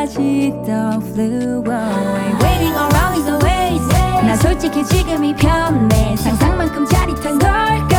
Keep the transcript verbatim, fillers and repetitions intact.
다시 또 flew away. Waiting around is a waste. 나 솔직히 지금이 편해. 상상만큼 짜릿한 걸